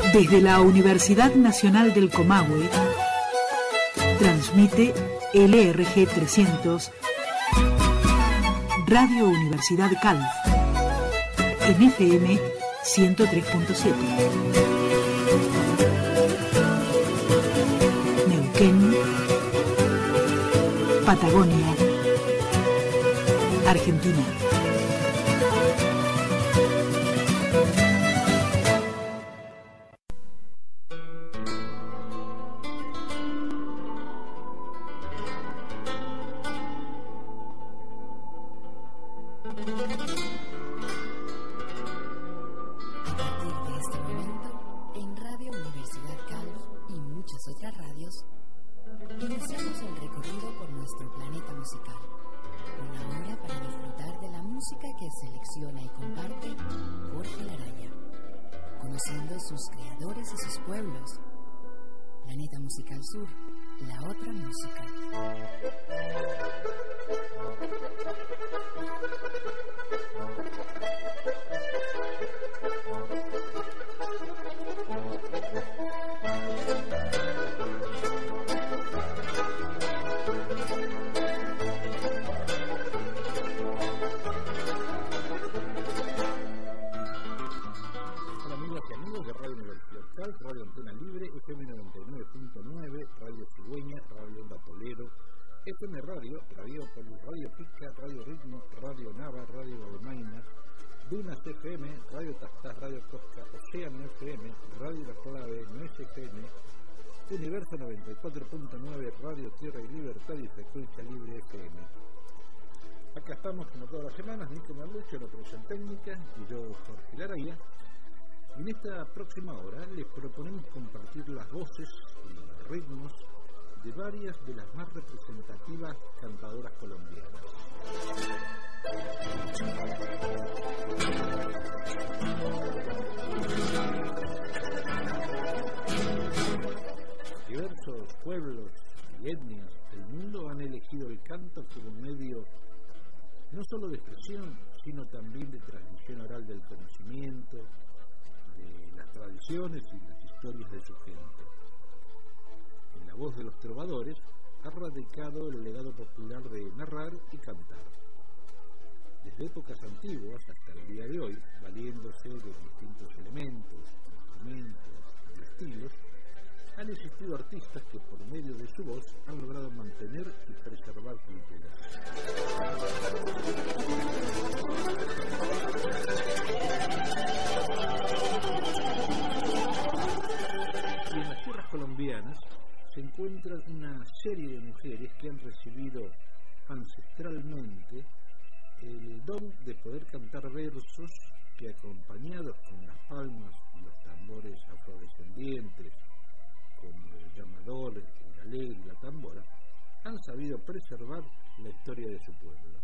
Desde la Universidad Nacional del Comahue, transmite LRG 300, Radio Universidad Calf, en FM 103.7. Neuquén, Patagonia, Argentina. Próxima hora les proponemos compartir las voces y los ritmos de varias de las más representativas cantadoras colombianas. Diversos pueblos y etnias del mundo han elegido el canto como medio no solo de expresión, sino también de transmisión oral del conocimiento, de las tradiciones y las historias de su gente. En la voz de los trovadores ha radicado el legado popular de narrar y cantar. Desde épocas antiguas hasta el día de hoy, valiéndose de distintos elementos, instrumentos y estilos, han existido artistas que por medio de su voz han logrado mantener y preservar culturas. Y en las tierras colombianas se encuentra una serie de mujeres que han recibido ancestralmente el don de poder cantar versos que, acompañados con las palmas y los tambores afrodescendientes, como el llamador, el galé y la tambora, han sabido preservar la historia de su pueblo.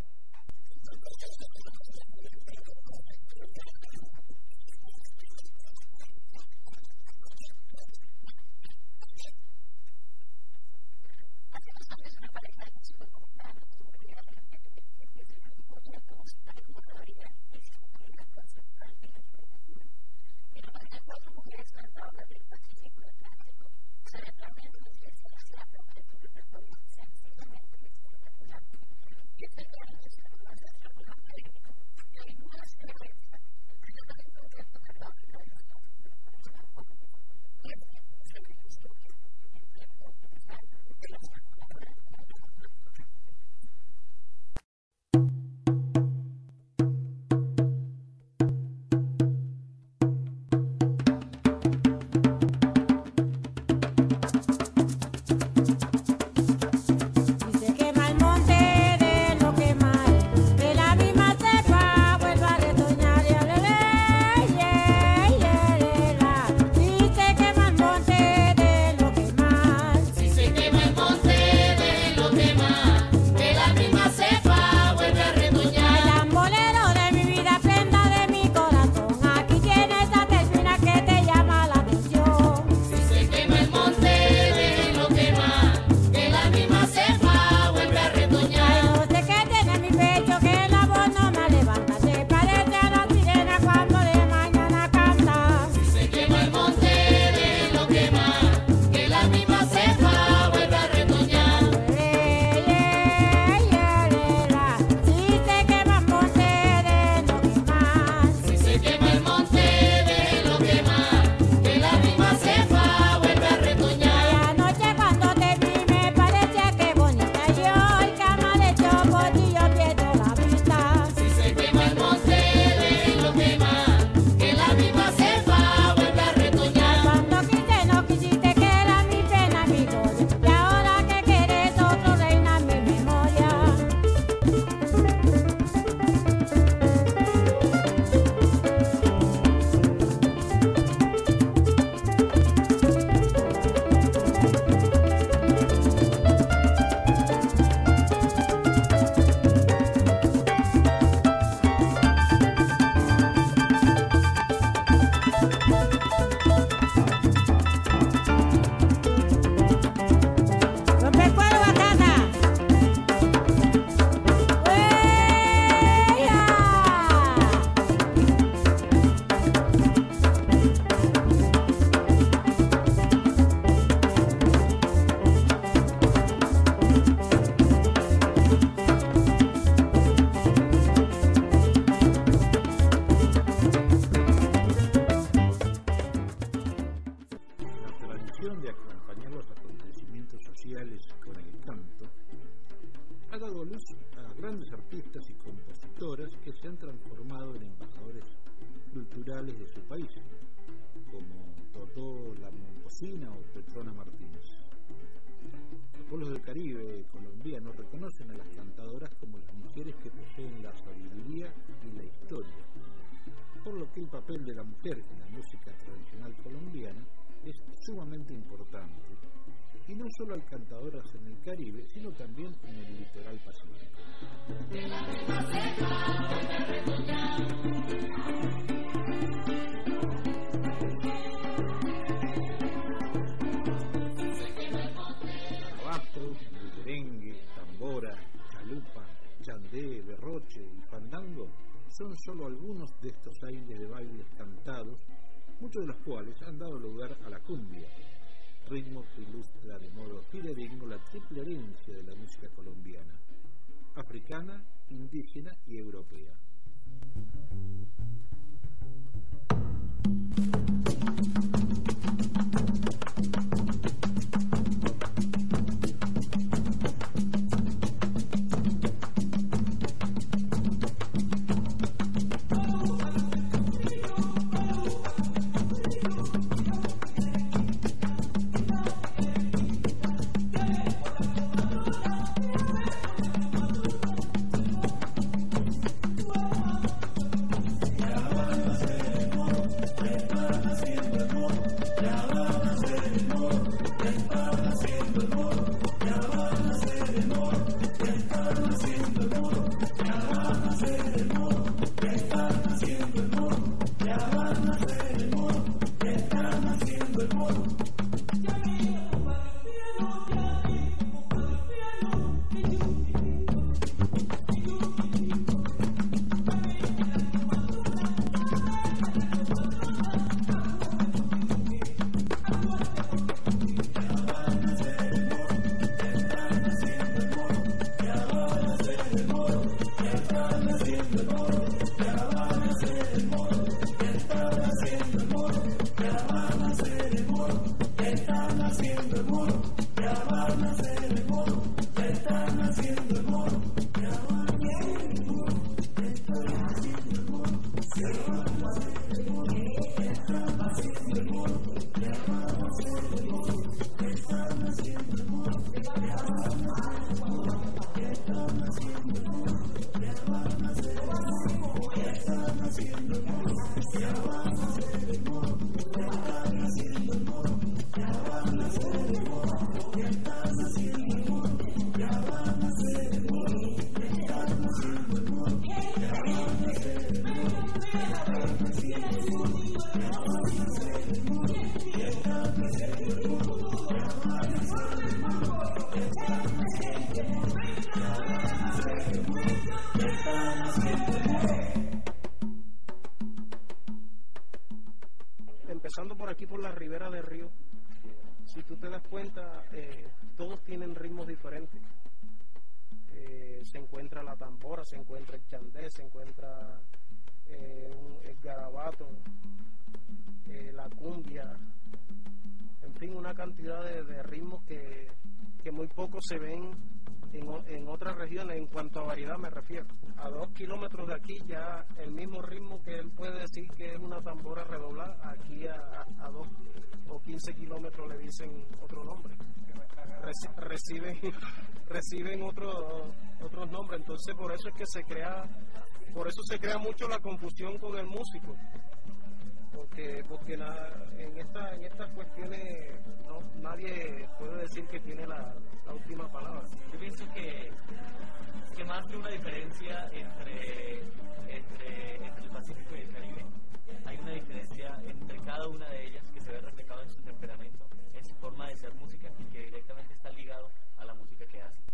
musicales de su país, como Totó La Momposina o Petrona Martínez. Los pueblos del Caribe colombiano reconocen a las cantadoras como las mujeres que poseen la sabiduría y la historia, por lo que el papel de la mujer en la música tradicional colombiana es sumamente importante, y no solo hay cantadoras en el Caribe, sino también en el litoral pacífico. Garabato, merengue, tambora, chalupa, chandé, berroche y fandango son solo algunos de estos aires de bailes cantados, muchos de los cuales han dado lugar a la cumbia, ritmo que ilustra de modo fidedigno la triple herencia de la música colombiana: africana, indígena y europea. Empezando por aquí por la ribera del río, si tú te das cuenta, todos tienen ritmos diferentes. Se encuentra la tambora, se encuentra el chandé, se encuentra el garabato, la cumbia, en fin, una cantidad de ritmos que muy pocos se ven en otras regiones. En cuanto a variedad me refiero, a 2 kilómetros de aquí ya el mismo ritmo que él puede decir que es una tambora redoblada, aquí a 2 o 15 kilómetros le dicen otro nombre, reciben otros nombres. Entonces por eso es que se crea mucho la confusión con el músico, porque en estas cuestiones nadie puede decir que tiene la última palabra. Yo pienso que más que una diferencia entre el Pacífico y el Caribe, hay una diferencia entre cada una de ellas que se ve reflejado en su temperamento, en su forma de ser música, y que directamente está ligado a la música que hace.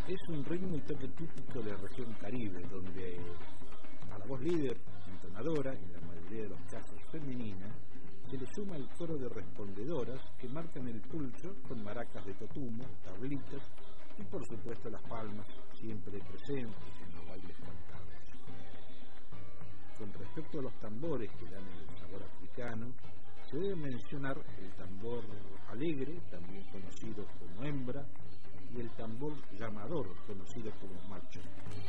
Es un ritmo y toque típico de la región Caribe, donde a la voz líder, entonadora, en la mayoría de los casos femenina, se le suma el coro de respondedoras que marcan el pulso con maracas de totumo, tablitas y por supuesto las palmas siempre presentes en los bailes cantados. Con respecto a los tambores que dan el sabor africano, se debe mencionar el tambor alegre, también conocido como hembra, y el tambor llamador, conocido como macho.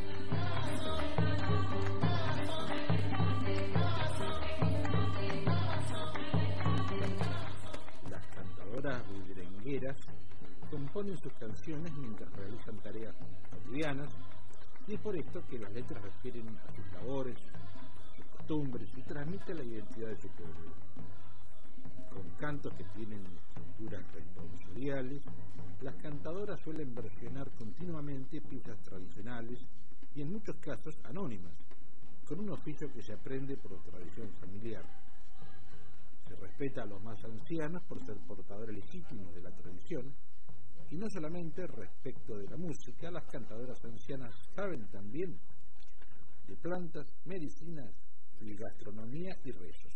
Las cantadoras bullerengueras componen sus canciones mientras realizan tareas cotidianas, y es por esto que las letras refieren a sus labores, sus costumbres y transmiten la identidad de su pueblo. Con cantos que tienen estructuras responsoriales, las cantadoras suelen versionar continuamente piezas tradicionales y en muchos casos anónimas, con un oficio que se aprende por tradición familiar. Se respeta a los más ancianos por ser portadores legítimos de la tradición, y no solamente respecto de la música, las cantadoras ancianas saben también de plantas, medicinas y gastronomía y rezos.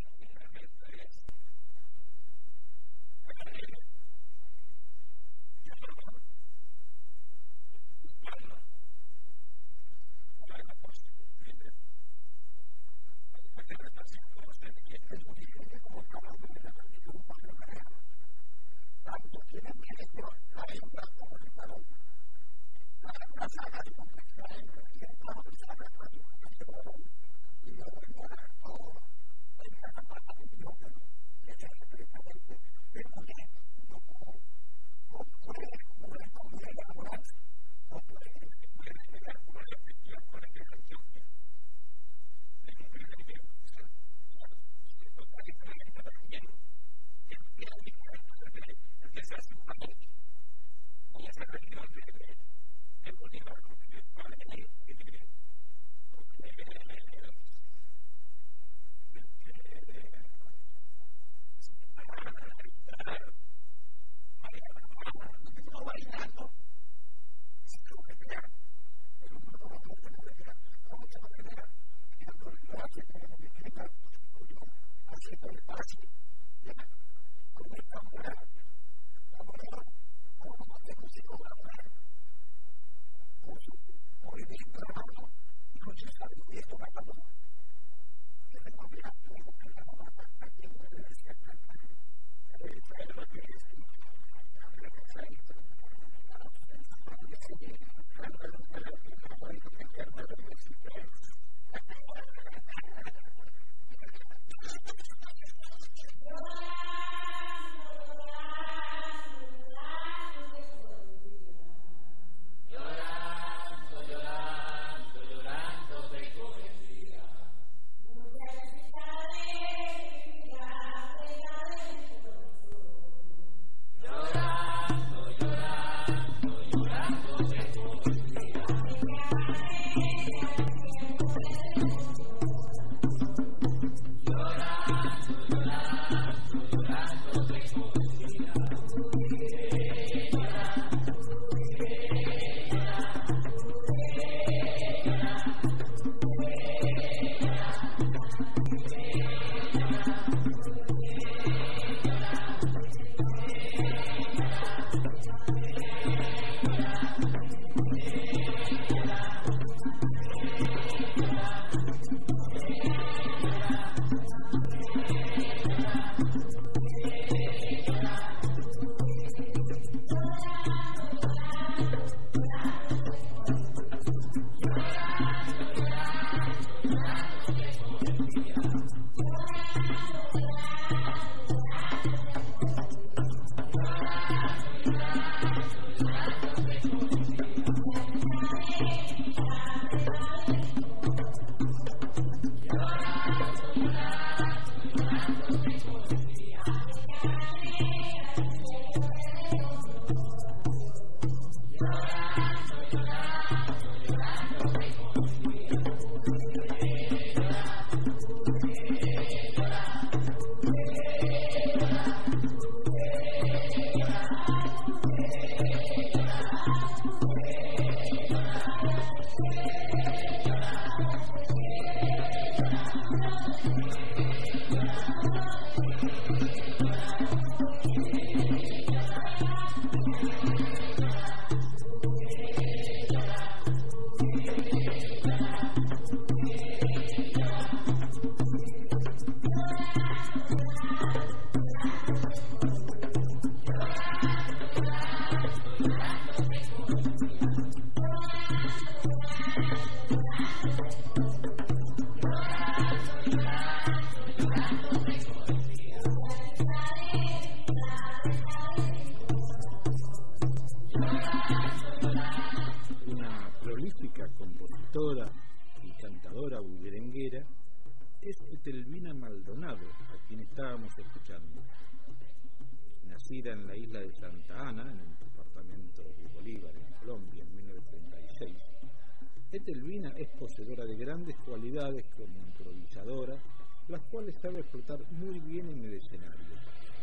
nacida en la isla de Santa Ana, en el departamento de Bolívar, en Colombia, en 1936, Etelvina es poseedora de grandes cualidades como improvisadora, las cuales sabe explotar muy bien en el escenario.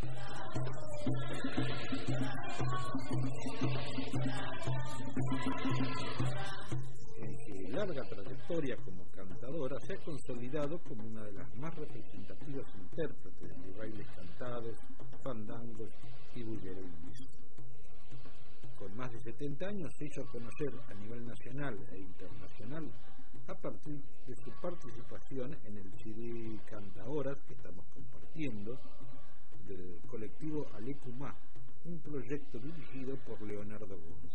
En su larga trayectoria como cantadora se ha consolidado como una de las más representativas intérpretes de bailes cantados, fandangos y bullerengues. Con más de 70 años se hizo conocer a nivel nacional e internacional a partir de su participación en el CD Cantaoras que estamos compartiendo del colectivo Alecumá, un proyecto dirigido por Leonardo Gómez.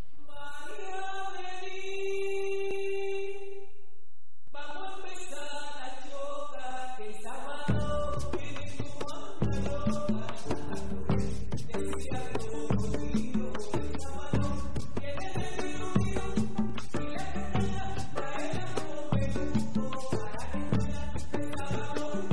Vamos a empezar la choca, que el sábado viene tu mamá. Decía todo mío, el sábado viene de mío, y la cantidad trae la juventud para que pueda el sábado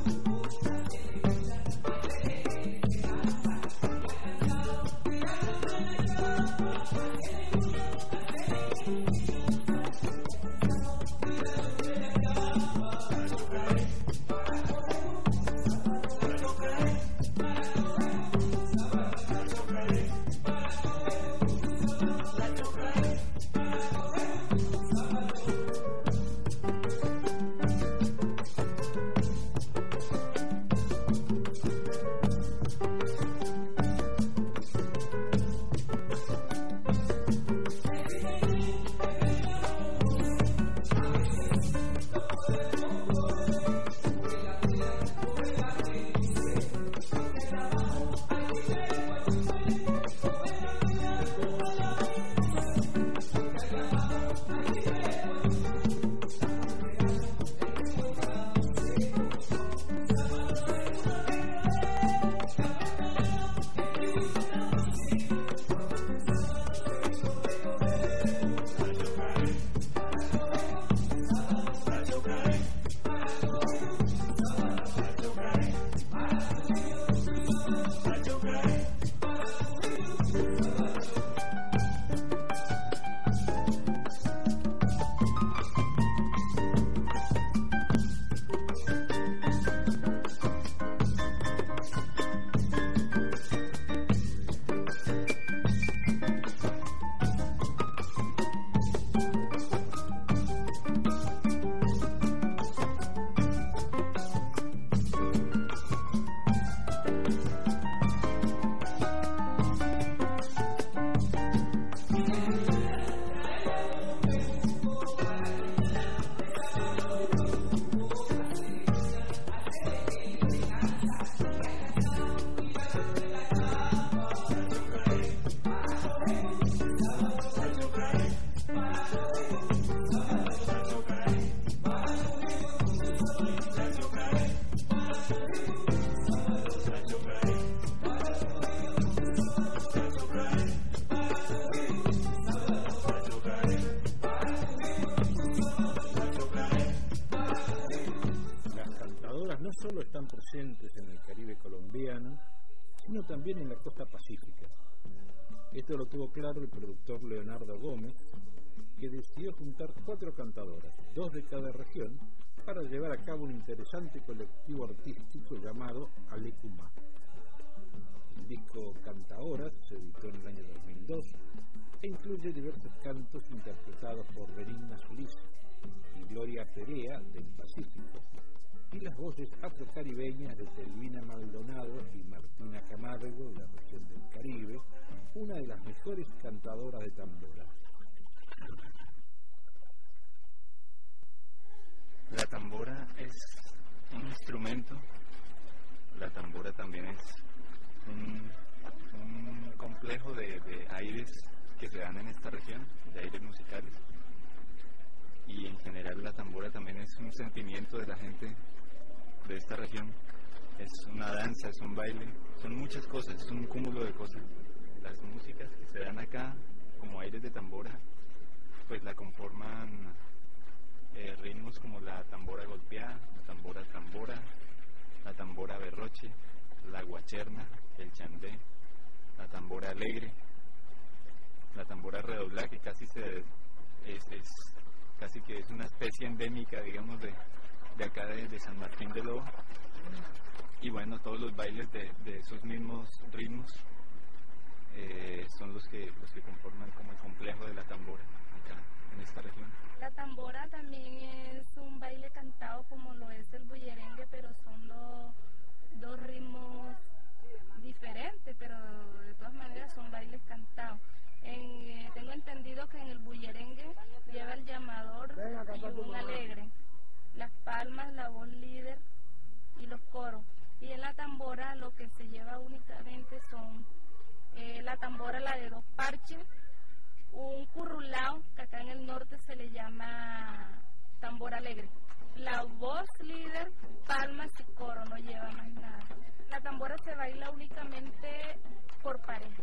presentes en el Caribe colombiano, sino también en la costa pacífica. Esto lo tuvo claro el productor Leonardo Gómez, que decidió juntar 4 cantadoras, 2 de cada región, para llevar a cabo un interesante colectivo artístico llamado Alecumá. El disco Cantaoras se editó en el año 2002 e incluye diversos cantos interpretados por Benigna Solís y Gloria Perea del Pacífico, y las voces afrocaribeñas de Etelvina Maldonado y Martina Camargo de la región del Caribe, una de las mejores cantadoras de tambora. La tambora es un instrumento, la tambora también es un complejo de aires que se dan en esta región, de aires musicales, y en general la tambora también es un sentimiento de la gente de esta región, es una danza, es un baile, son muchas cosas, es un cúmulo de cosas. Las músicas que se dan acá como aires de tambora, pues la conforman ritmos como la tambora golpeada, la tambora berroche, la guacherna, el chandé, la tambora alegre, la tambora redoblada, que casi casi que es una especie endémica, digamos, de acá de San Martín de Lobo. Y bueno, todos los bailes de esos mismos ritmos son los que conforman como el complejo de la tambora acá en esta región. La tambora también es un baile cantado como lo es el bullerengue, pero son dos ritmos diferentes, pero de todas maneras son bailes cantados. Tengo entendido que en el bullerengue lleva el llamador y un alegre, las palmas, la voz líder y los coros. Y en la tambora lo que se lleva únicamente son la tambora, la de 2 parches, un currulao, que acá en el norte se le llama tambora alegre. La voz líder, palmas y coro, no lleva más nada. La tambora se baila únicamente por pareja.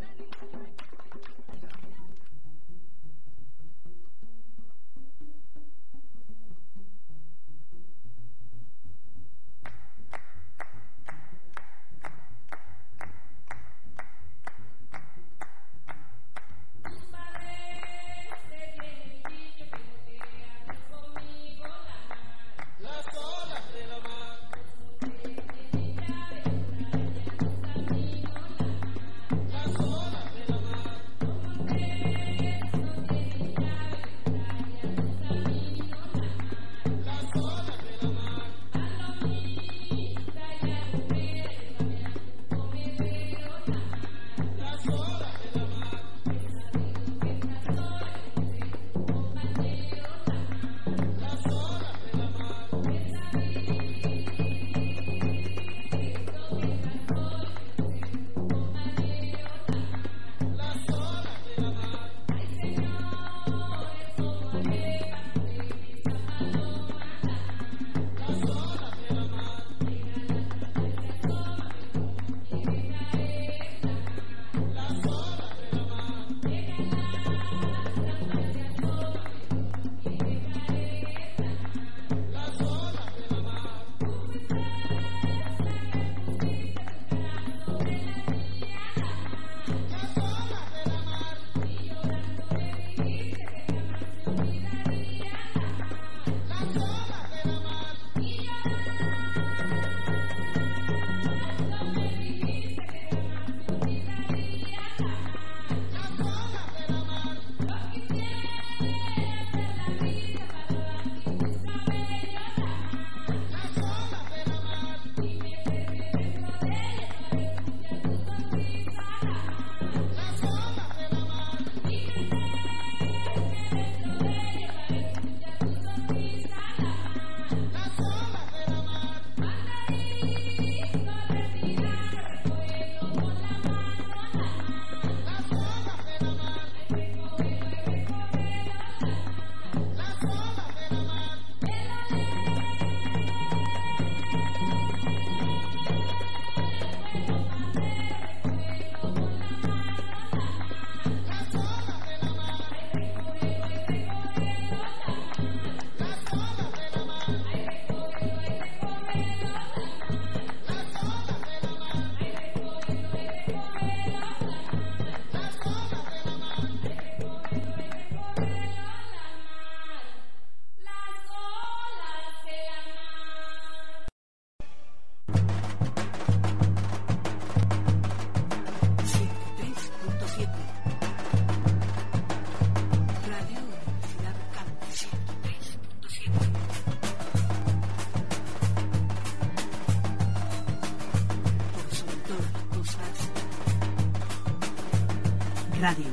Radio.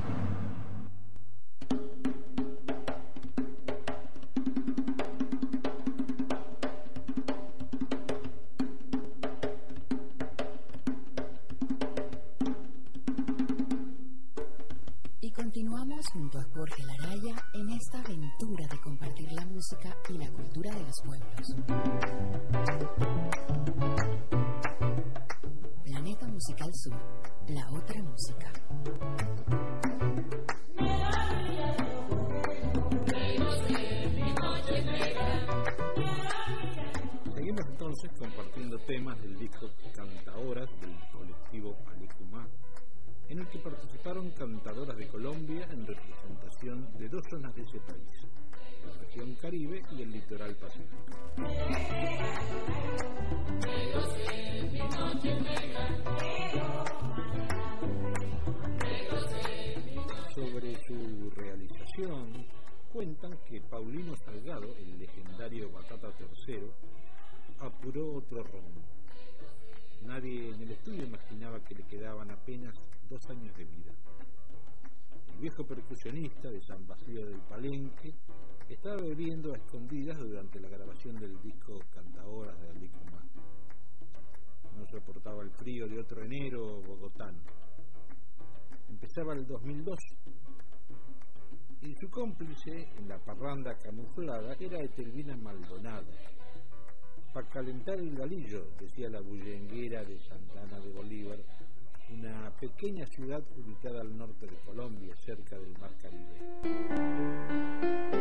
Y continuamos junto a Jorge Laraya en esta aventura de compartir la música y la cultura de los pueblos. Planeta Musical Sur, la otra música. Seguimos entonces voces compartiendo temas del disco Cantaoras del colectivo Alicumá, en el que participaron cantadoras de Colombia en representación de dos zonas de ese país, la región Caribe y el litoral Pacífico. Sobre su realización, cuentan que Paulino Salgado, el legendario Batata Tercero, apuró otro ron. Nadie en el estudio imaginaba que le quedaban apenas 2 años de vida. El viejo percusionista de San Basilio del Palenque estaba bebiendo a escondidas durante la grabación del disco Cantaoras de Alicumá. No soportaba el frío de otro enero bogotano. Empezaba el 2002 y su cómplice en la parranda camuflada era Etelvina Maldonado. Para calentar el galillo, decía la bullenguera de Santa Ana de Bolívar, una pequeña ciudad ubicada al norte de Colombia, cerca del Mar Caribe.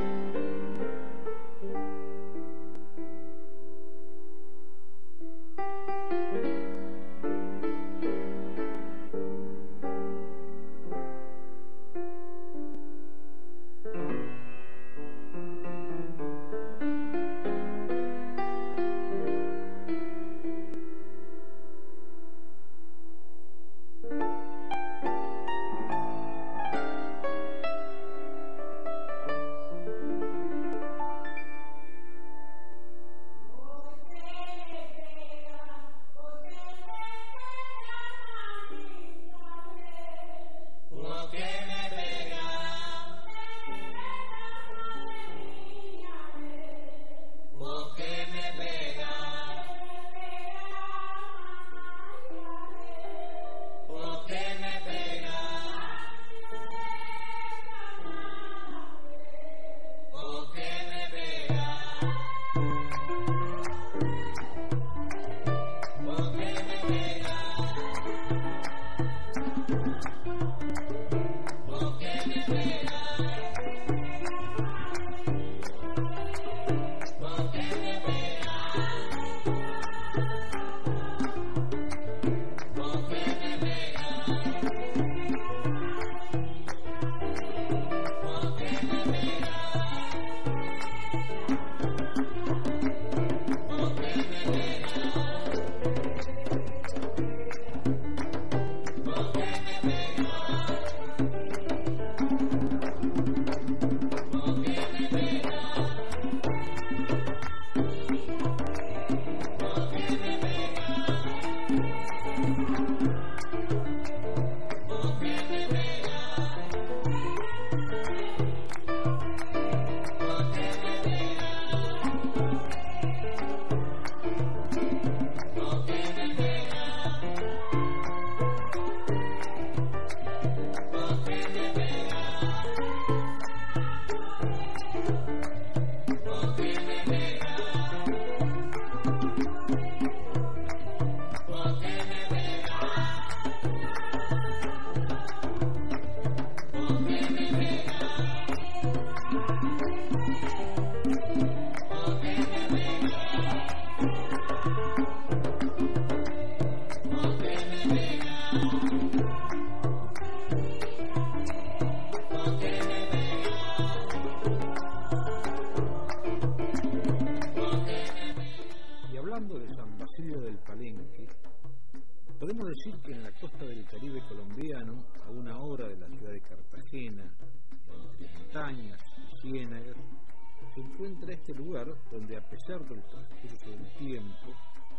Podemos decir que en la costa del Caribe colombiano, a una hora de la ciudad de Cartagena, entre montañas y ciénagas, se encuentra este lugar donde, a pesar del transcurso del tiempo,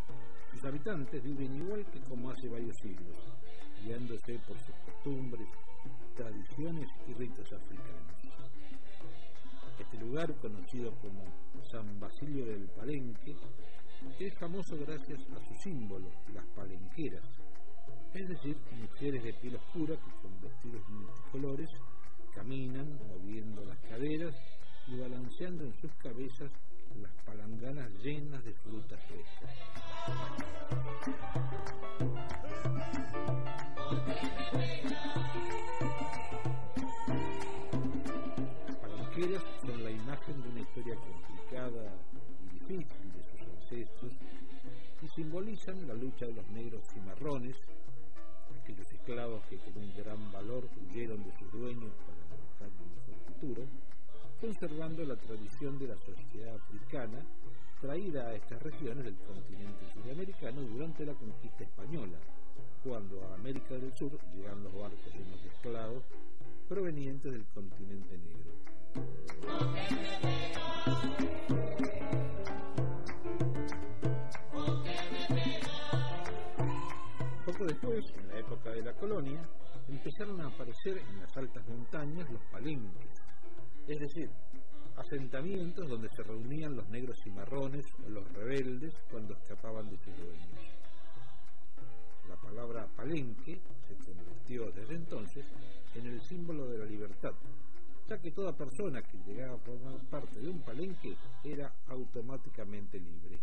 sus habitantes viven igual que como hace varios siglos, guiándose por sus costumbres, tradiciones y ritos africanos. Este lugar, conocido como San Basilio del Palenque, es famoso gracias a su símbolo, las palenqueras, es decir, mujeres de piel oscura que con vestidos multicolores caminan moviendo las caderas y balanceando en sus cabezas las palanganas llenas de frutas frescas. Las palenqueras son la imagen de una historia complicada y difícil de sus ancestros y simbolizan la lucha de los negros cimarrones, aquellos esclavos que con un gran valor huyeron de sus dueños para buscar un mejor futuro, conservando la tradición de la sociedad africana traída a estas regiones del continente sudamericano durante la conquista española, cuando a América del Sur llegan los barcos llenos de esclavos provenientes del continente negro. Poco después, en la época de la colonia, empezaron a aparecer en las altas montañas los palenques, es decir, asentamientos donde se reunían los negros cimarrones o los rebeldes cuando escapaban de sus dueños. La palabra palenque se convirtió desde entonces en el símbolo de la libertad, ya que toda persona que llegaba a formar parte de un palenque era automáticamente libre.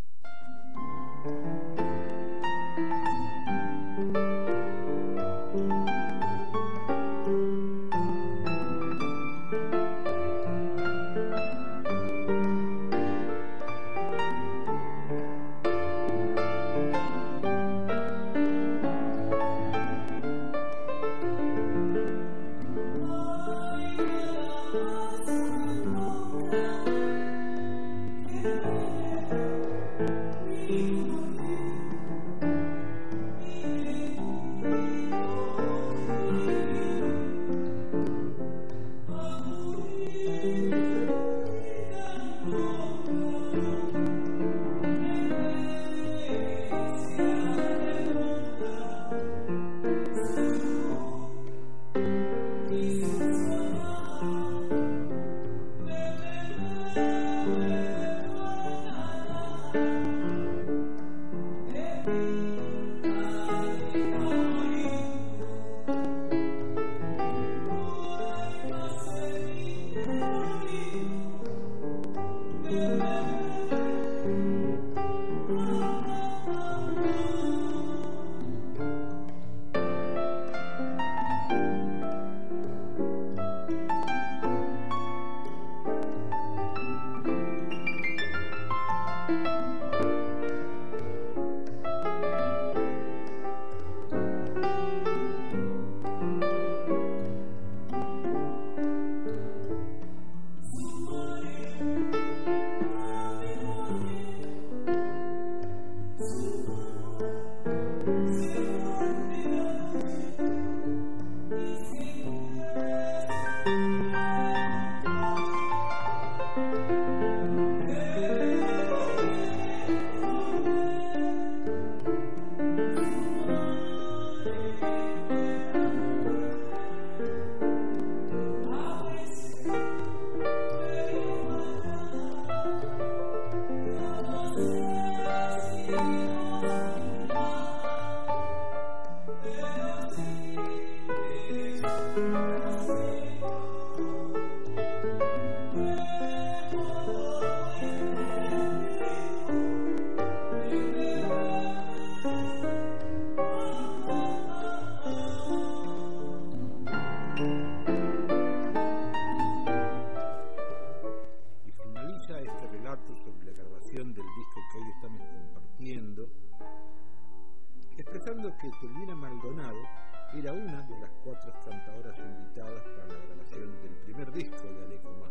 Expresando que Telvina Maldonado era una de las 4 cantadoras invitadas para la grabación del primer disco de Alecomá,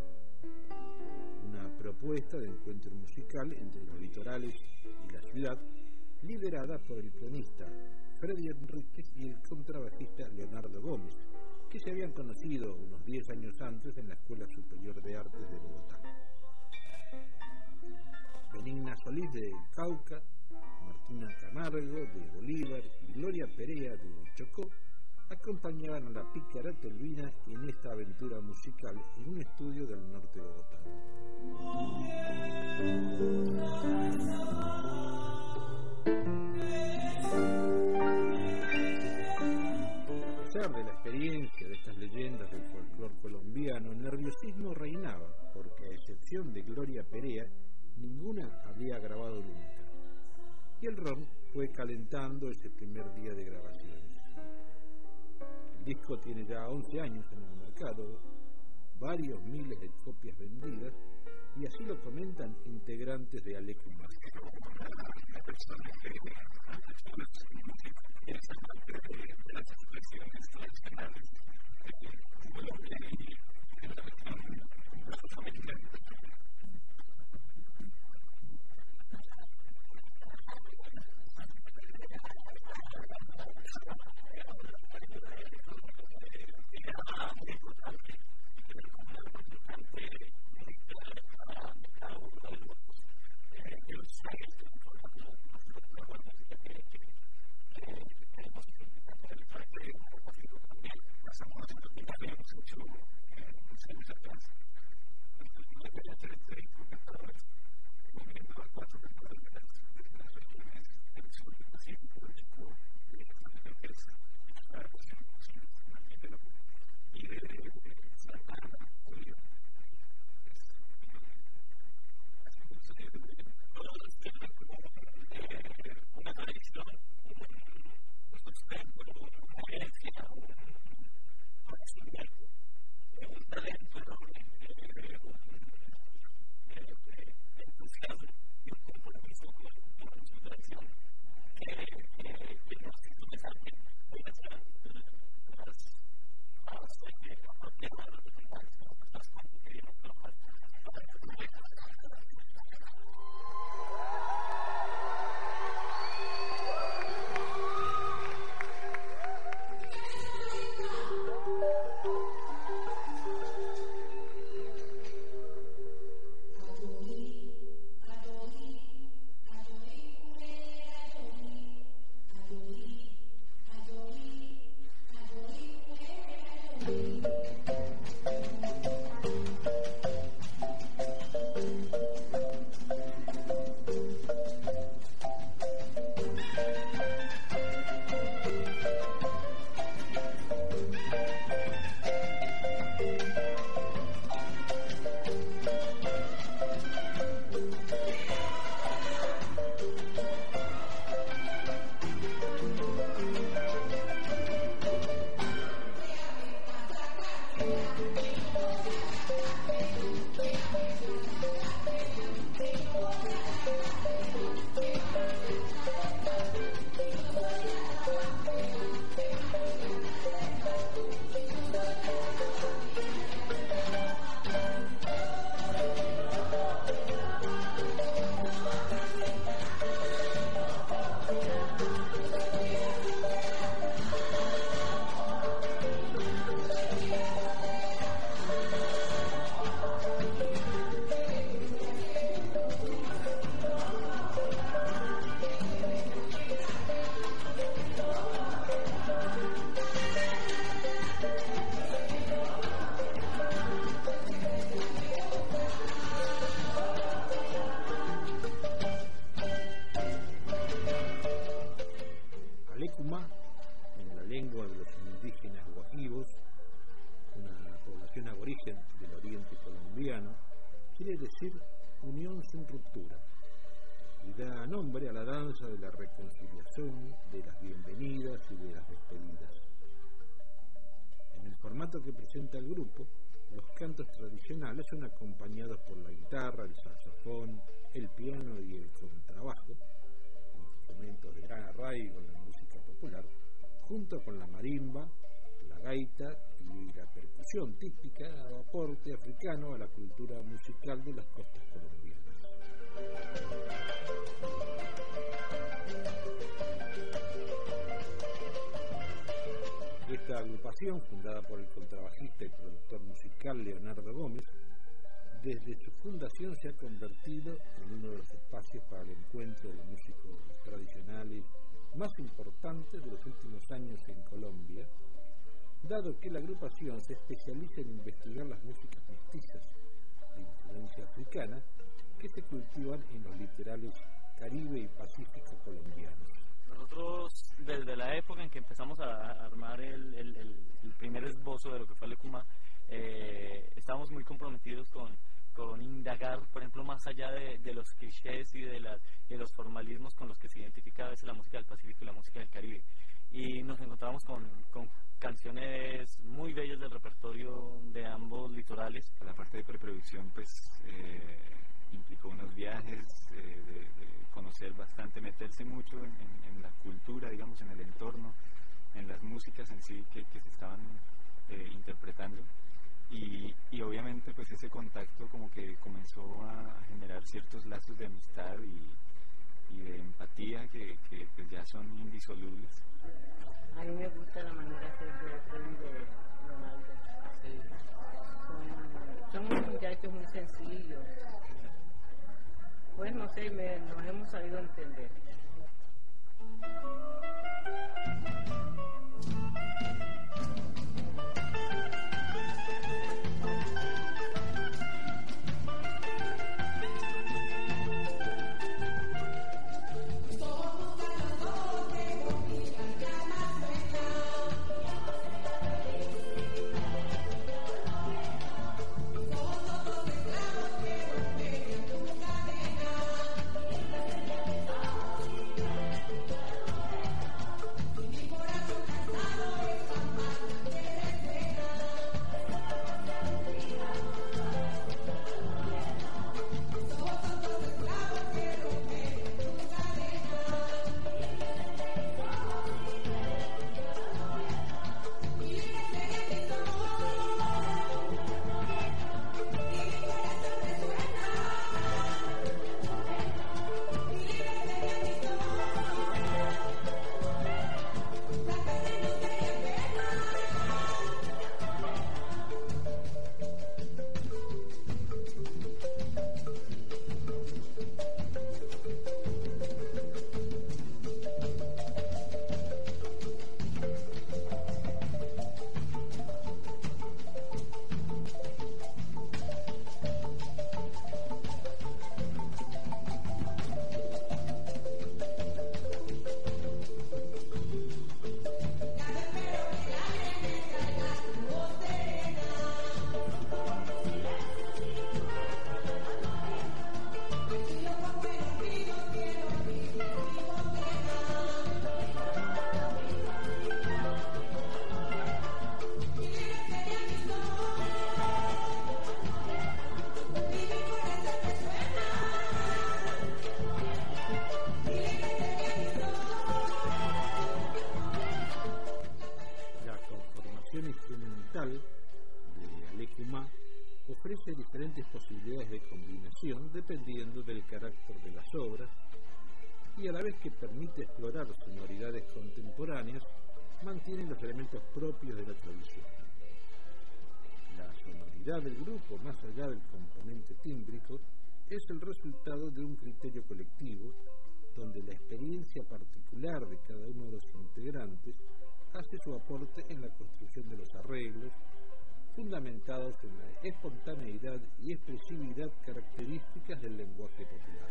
una propuesta de encuentro musical entre los litorales y la ciudad, liderada por el pianista Freddy Enríquez y el contrabajista Leonardo Gómez, que se habían conocido unos 10 años antes en la Escuela Superior de Artes de Bogotá. Benigna Solís de El Cauca, Martina Camargo de Bolívar y Gloria Perea de Chocó acompañaban a la pícara Telvina en esta aventura musical en un estudio del norte bogotano. A pesar de la experiencia de estas leyendas del folclore colombiano, el nerviosismo reinaba, porque a excepción de Gloria Perea, ninguna había grabado nunca. Y el ron fue calentando ese primer día de grabaciones. El disco tiene ya 11 años en el mercado, varios miles de copias vendidas, y así lo comentan integrantes de Alecomá. quiere decir unión sin ruptura y da nombre a la danza de la reconciliación, de las bienvenidas y de las despedidas. En el formato que presenta el grupo, los cantos tradicionales son acompañados por la guitarra, el saxofón, el piano y el contrabajo, instrumentos de gran arraigo en la música popular, junto con la marimba, la gaita y la percusión típica o aporte africano a la cultura musical de las costas colombianas. Esta agrupación, fundada por el contrabajista y productor musical Leonardo Gómez, desde su fundación se ha convertido en uno de los espacios para el encuentro de músicos tradicionales más importantes de los últimos años en Colombia, dado que la agrupación se especializa en investigar las músicas mestizas de influencia africana que se cultivan en los litorales Caribe y Pacífico colombianos. Nosotros, desde la época en que empezamos a armar el primer esbozo de lo que fue Lecumá, estábamos muy comprometidos con indagar, por ejemplo, más allá de los clichés y de los formalismos con los que se identifica a veces la música del Pacífico y la música del Caribe. Y nos encontramos con canciones muy bellas del repertorio de ambos litorales. A la parte de preproducción, pues implicó unos viajes, de conocer bastante, meterse mucho en la cultura, digamos, en el entorno, en las músicas en sí que se estaban interpretando. Y obviamente pues ese contacto como que comenzó a generar ciertos lazos de amistad y de empatía que pues ya son indisolubles. A mí me gusta la manera de ser de Freddy y de Ronaldo. Sí. Son unos muchachos muy sencillos. Pues no sé, nos hemos sabido entender. ofrece diferentes posibilidades de combinación dependiendo del carácter de las obras y a la vez que permite explorar sonoridades contemporáneas, mantiene los elementos propios de la tradición. La sonoridad del grupo, más allá del componente tímbrico, es el resultado de un criterio colectivo donde la experiencia particular de cada uno de los integrantes hace su aporte en la construcción de los arreglos, fundamentados en la espontaneidad y expresividad características del lenguaje popular.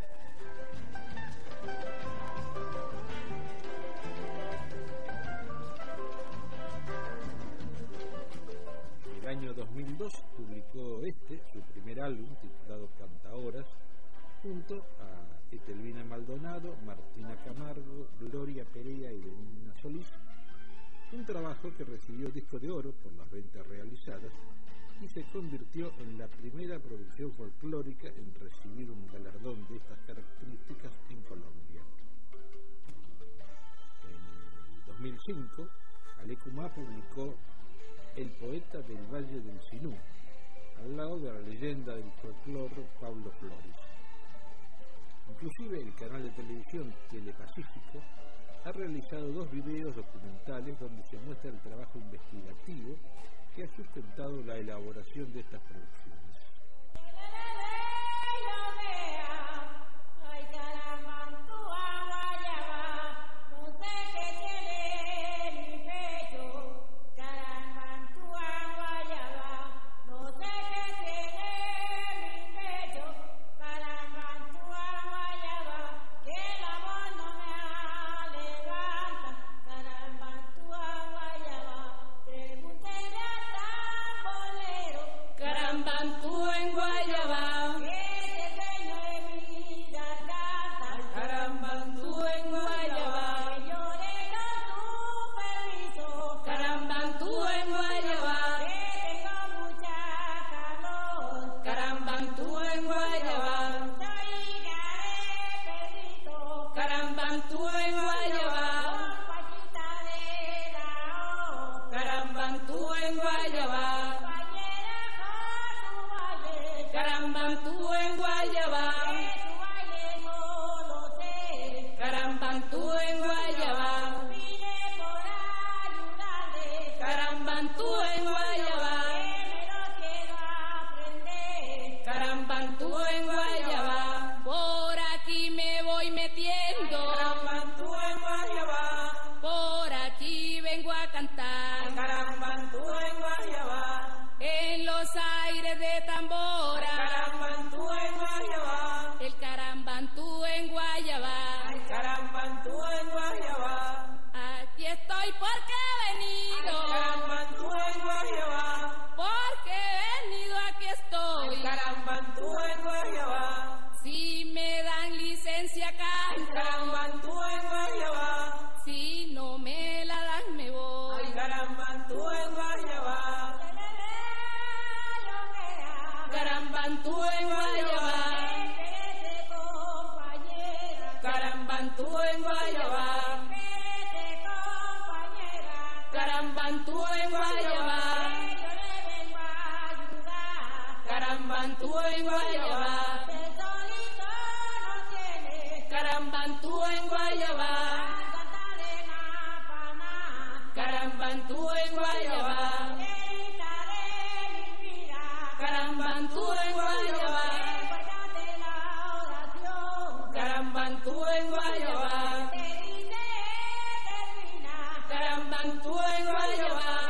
En el año 2002 publicó su primer álbum titulado Cantaoras, junto a Etelvina Maldonado, Martina Camargo, Gloria Perea y Benigna Solís, un trabajo que recibió disco de oro por las ventas realizadas y se convirtió en la primera producción folclórica en recibir un galardón de estas características en Colombia. En el 2005, Alecumá publicó El poeta del Valle del Sinú, al lado de la leyenda del folclore Pablo Flores. Inclusive el canal de televisión Telepacífico ha realizado 2 videos documentales donde se muestra el trabajo investigativo que ha sustentado la elaboración de estas producciones. Carambantú en Guayabá. Carambantú en Guayabá, Carambantú en Guayabá, Carambantú en Guayabá, Carambantú en Guayabá, Carambantú en Guayabá, por aquí me voy metiendo, Carambantú en Guayabá, por aquí vengo a cantar, Carambantú en Guayabá, en los aires de tambora, Carambantú en Guayabá, el Carambantú en Guayabá, el Carambantú en Guayabá, aquí estoy porque he venido, Carambantú en Guayabá, porque he venido aquí estoy, Carambantú en Guayabá, si me dan licencia canto, Carambantú en Guayabá, si no me la dan me voy, Carambantú en Guayabá, Carambantú en Guayabá, Carambantú en Guayabá, Carambantú en Guayabá, Carambantú en Guayabá, Carambantú en Guayabá, Carambantú en Guayabá, Carambantú en Guayabá, Carambantú en Guayabá, Carambantú en Guayabá,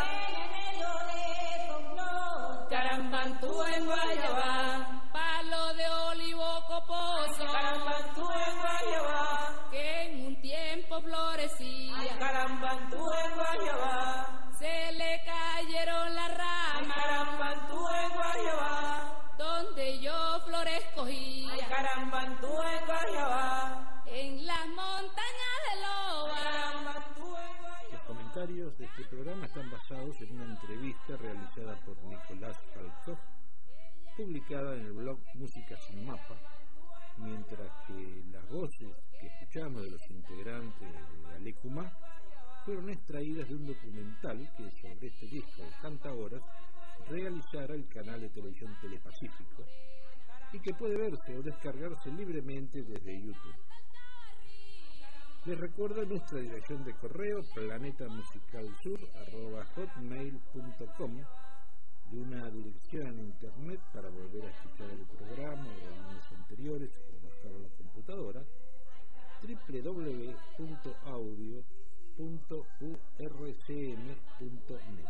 Carambantú en Guayabá, palo de olivo coposo, Carambantú en Guayabá, que en un tiempo florecía, Carambantú en Guayabá, se le cayeron las ramas, Carambantú en Guayabá, donde yo flores cogía, Carambantú en Guayabá, en las montañas de Loba, Carambantú en Guayabá. Los comentarios de este programa están basados en una entrevista realizada por Nicolás Falkov, publicada en el blog Música Sin Mapa, mientras que las voces que escuchamos de los integrantes de Alecumá fueron extraídas de un documental que sobre este disco de Cantahoras realizara el canal de televisión Telepacífico y que puede verse o descargarse libremente desde YouTube. Les recuerdo nuestra dirección de correo planetamusicalsur@hotmail.com, de una dirección en internet para volver a escuchar el programa o algunos anteriores o bajarlo a la computadora, www.audio.urcm.net.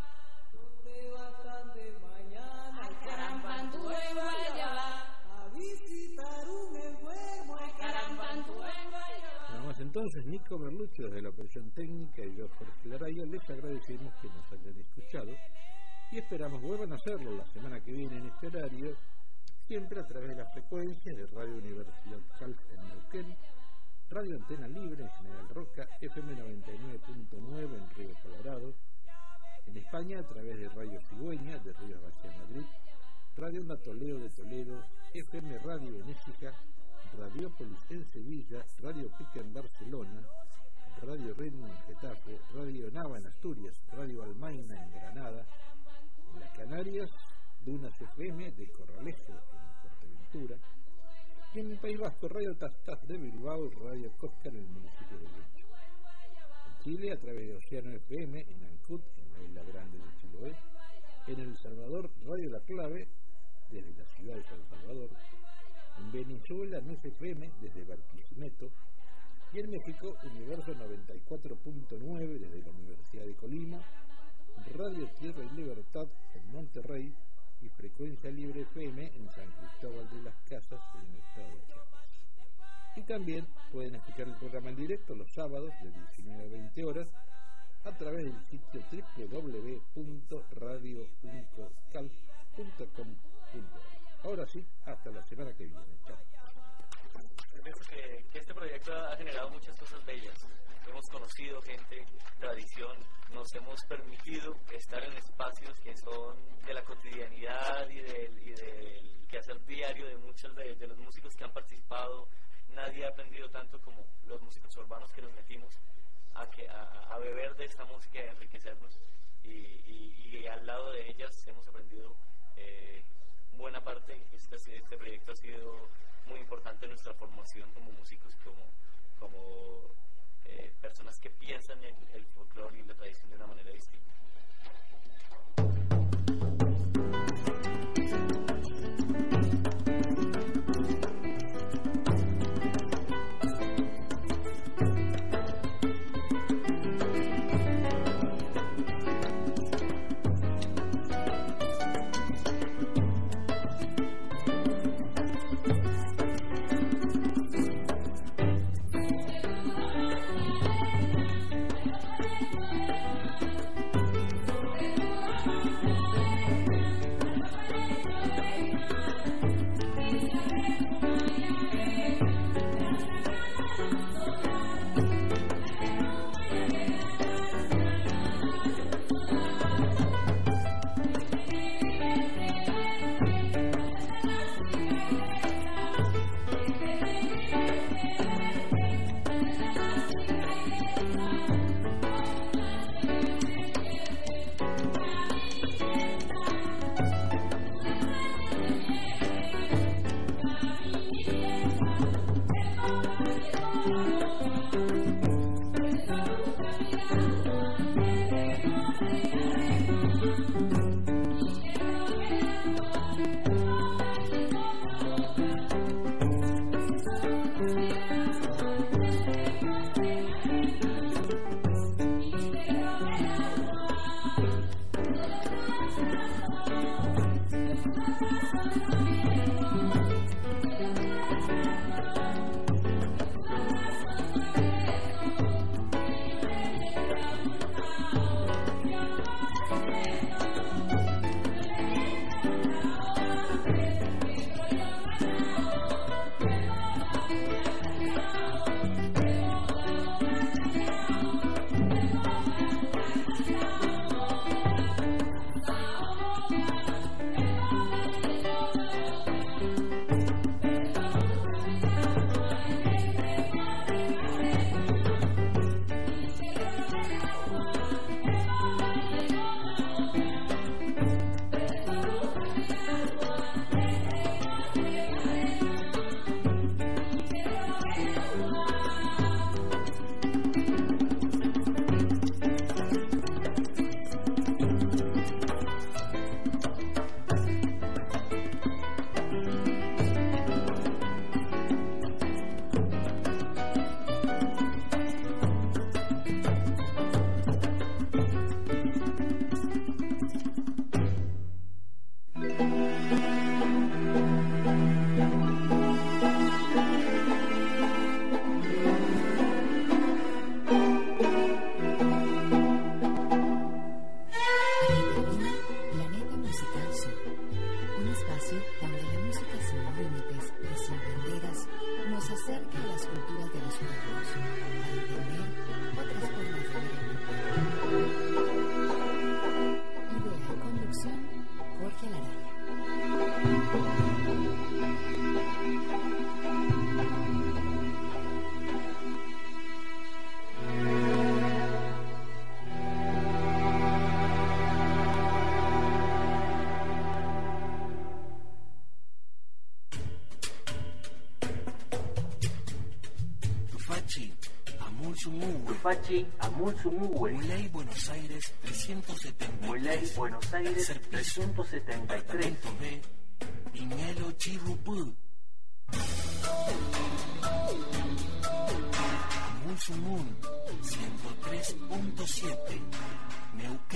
Carambantú en Guayabá, a visitar un enfermo, Carambantú en Guayabá. Nada más entonces, Nico Merlucho desde la operación técnica y yo, Jorge Laraya, les agradecemos que nos hayan escuchado y esperamos vuelvan a hacerlo la semana que viene en este horario, siempre a través de las frecuencias de Radio Universidad Calf en Neuquén, Radio Antena Libre en General Roca, FM 99.9 en Río Colorado, en España a través de Radio Cigüeña de Ríos Hacia Madrid, Radio Onda Toledo de Toledo, FM Radio en Écija, Radiópolis en Sevilla, Radio Pica en Barcelona, Radio Ritmo en Getafe, Radio Nava en Asturias, Radio Almaina en Granada, en las Canarias, Dunas FM de Corralejo en Fuerteventura, y en el País Vasco, Radio Tastaz de Bilbao y Radio Cosca en el municipio de Guecho. En Chile, a través de Océano FM en Ancud, en la Isla Grande de Chiloé. En El Salvador, Radio La Clave desde la ciudad de San Salvador. En Venezuela, Nuez FM desde Barquisimeto. Y en México, Universo 94.9 desde la Universidad de Colima, Radio Tierra y Libertad en Monterrey y Frecuencia Libre FM en San Cristóbal de las Casas en el estado de Chiapas. Y también pueden escuchar el programa en directo los sábados de 19 a 20 horas a través del sitio www.radiouncocalf.com.ar. Ahora sí, hasta la semana que viene. Chao. Pienso que este proyecto ha generado muchas cosas bellas. Hemos conocido gente, tradición, nos hemos permitido estar en espacios que son de la cotidianidad y del quehacer diario de muchos de los músicos que han participado. Nadie ha aprendido tanto como los músicos urbanos que nos metimos a beber de esta música y a enriquecernos. Y hemos aprendido buena parte. Este proyecto ha sido muy importante en nuestra formación como músicos, como personas que piensan el folclore y la tradición de una manera distinta. Tufachi, Amulsumue. Muley, Buenos Aires, 373. Muley, Buenos Aires, 373. B, Iñelo, Chirrupú. Amulsumun, 103.7. Neuquén.